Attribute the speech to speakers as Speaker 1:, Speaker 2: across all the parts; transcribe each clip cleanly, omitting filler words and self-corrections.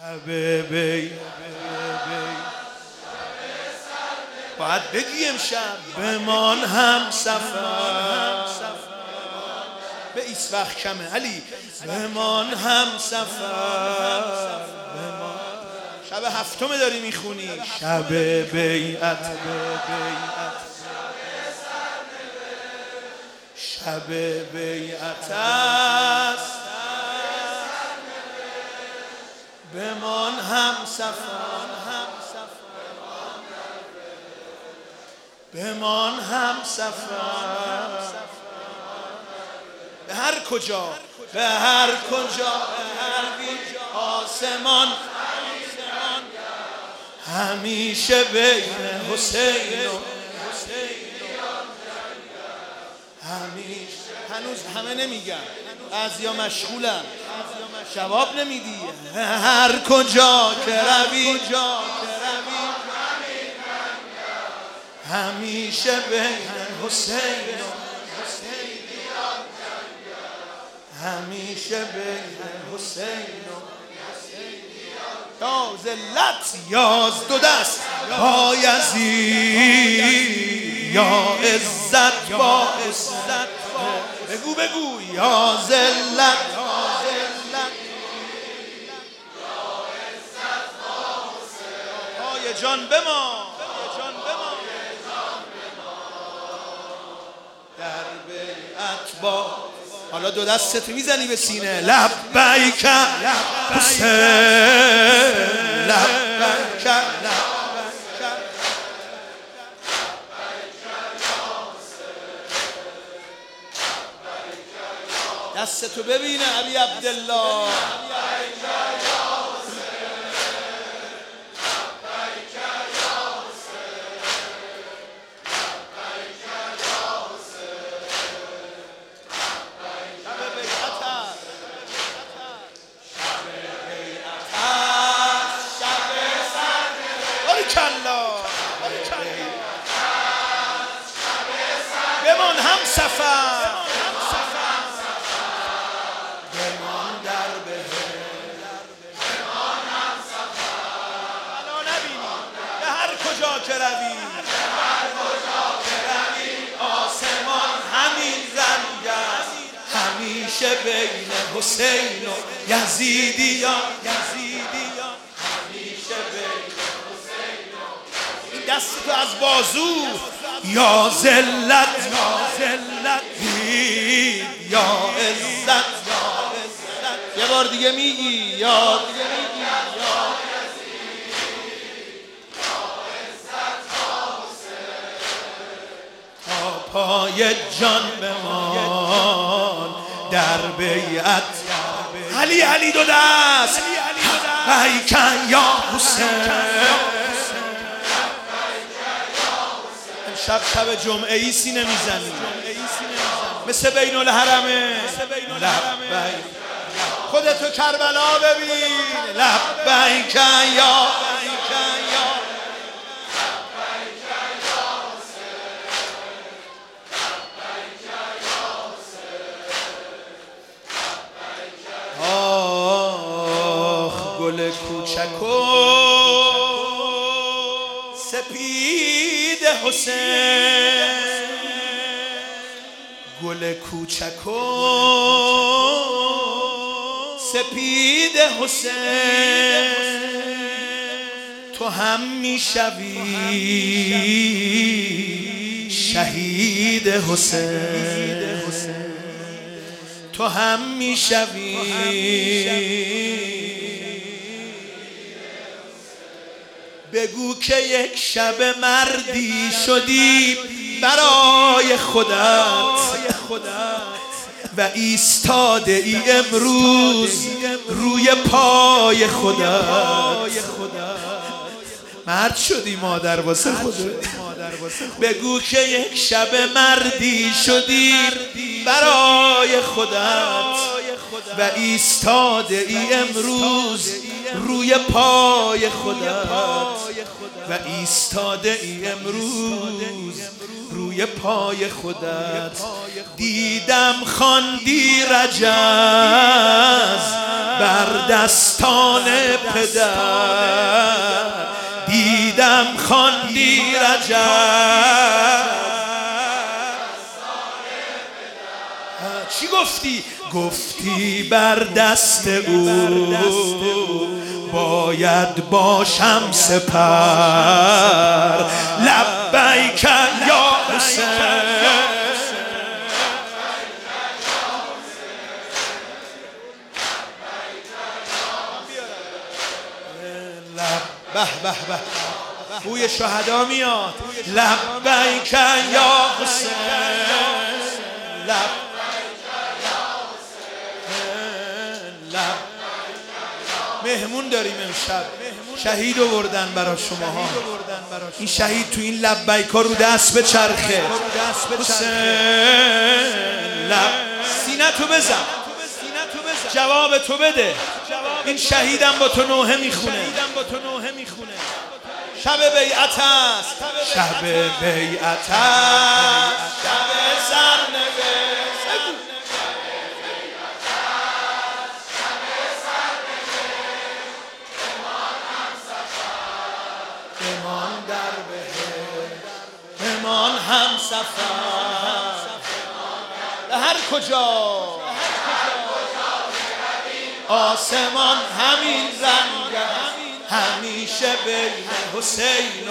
Speaker 1: باید بگی امشب بمان هم سفر به ایس وقت کمه علی بمان هم سفر شب هفتم داری میخونی شب بیعت شب بیعت است بمان هم سفر بمان هم سفر به هر کجا به هر آسمان همیشه بین حسین و همیشه. هنوز همه نمیگن، بعضیا مشغولن، جواب نمیدی. هر کجا که روی همیشه بین حسین و همیشه بین حسین و یا ذلت یاز دو دست با یزید یا عزت با عزت بگو یا ذلت پای جان بما در بیعت با. حالا دو دستت میزنی به سینه لبیک حسین لبیک دستتو ببینه علی عبدالله بمان هم سفر بمان در بهر بمان هم سفر بلا نبینی به هر کجا که روی آسمان همین رنگ است همیشه بین حسین و یزیدیان همیشه بین دست تو از بازو یا ذلت یا عزت یه بار دیگه میگی یا تا پای جان بمان در بیعت علی دو دست بیکن یا حسین شب جمعه ای سینه میزنی مثل بین الحرمه لبیک خودتو کربلا ببین لبیک یا آخ گل کوچک و سپید حسین گل کوچک و سپید حسین تو هم میشوی شهید حسین تو هم میشوی بگو که یک شب مردی شدی برای خودت و ایستاده ای امروز روی پای خودت مرد شدی مادر واسه خودت بگو که یک شب مردی شدی برای خودت و ایستاده ای امروز روی پای خودت و ایستاده ای امروز روی پای خودت. دیدم خواندی رجز بر دستان پدر، دیدم خواندی رجز. چی گفتی؟ گفتی بر دست او باید باشم سپر. لبیک یا حسین، به به به بوی شهدا میاد. لبیک یا حسین، مهمون داریم امشب، شهید آوردن برای شماها. این شهید تو این لبیکا رو دست به چرخه. حسین سینه تو بزن، جواب تو بده. این شهیدم با تو نوحه میخونه. شب بیعت است، شب بیعت است، شب سرنوشت. بمان در بهشت، بمان هم سفر. هر کجا آسمان همین رنگ است، همیشه بین حسین و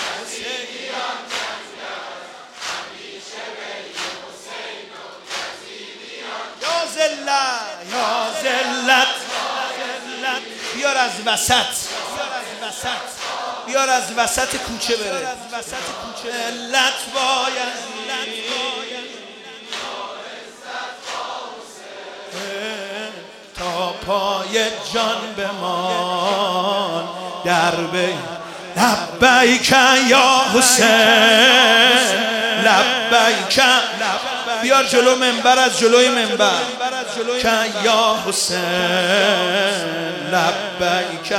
Speaker 1: یا ذلت، یا ذلت. بیار از وسط، بیار از وسط کوچه بره. علت باید تا پای جان بمان در بی. لبیک یا حسین، لبیک. بیار جلو منبر، از جلوی منبر که یا حسین. لبیک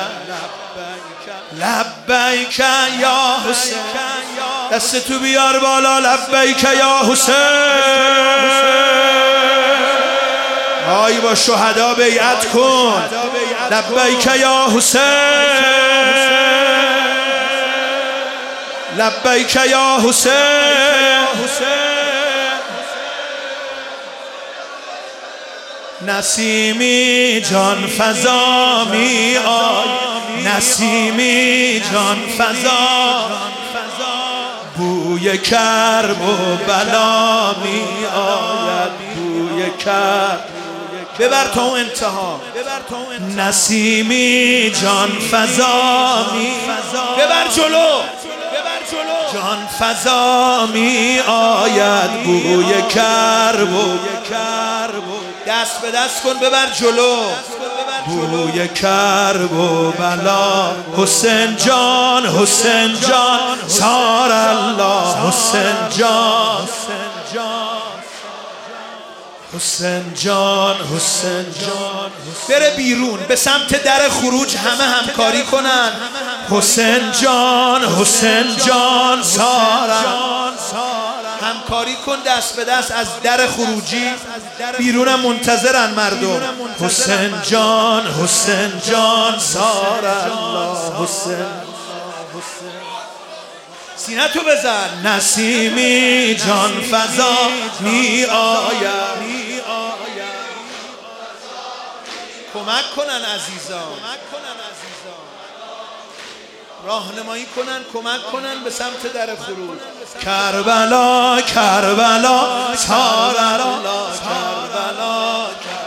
Speaker 1: لبیک یا حسین. دست تو بیار بالا. لبیک یا حسین. آی با شهدا بیعت کن. لبیک یا حسین، لبیک یا حسین. نسیمی جان فضا می آی، نسیمی جان فضا. بوی کرب و بلا می آید، بوی کرب. ببر تا اون انتها. نسیمی جان فضا می، ببر جلو، جان فضا می آید. بوی کرب و دست به دست کن، ببر جلو. بوی کرب و بلا. حسین جان، حسین جان، سار الله. حسین جان، حسین جان، حسین جان. بره بیرون به سمت در خروج، همه همکاری کنن. حسین جان، حسین جان، سارم. همکاری کن دست به دست از در خروجی. بیرونم منتظرن مردم. حسین جان، حسین جان، سار الله. حسین سینه تو بزن. نسیمی جان فضا می آید. کمک کنن عزیزان، راهنمایی کنن، کمک کنن به سمت در خروج. کربلا، کربلا، سار الله. کربلا،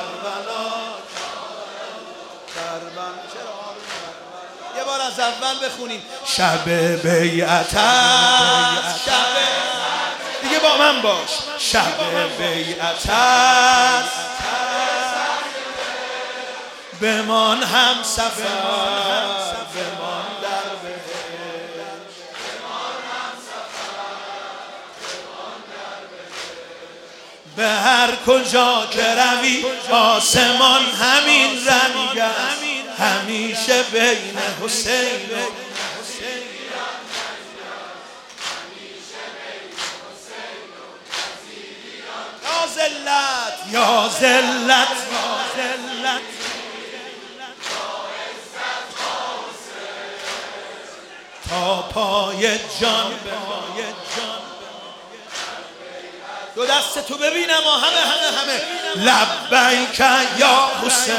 Speaker 1: یه بار از اول بخونیم. شب بیعت است، شب دیگه با من باش. شب بیعت است، بمان هم سفر. بمان در بهشت، بمان هم سفر. به هر کجا که روی آسمان همین رنگ است، همیشه بین حسین و ذلت یا ذلت تا پای جان دو دست تو ببینم و همه لبیک یا حسین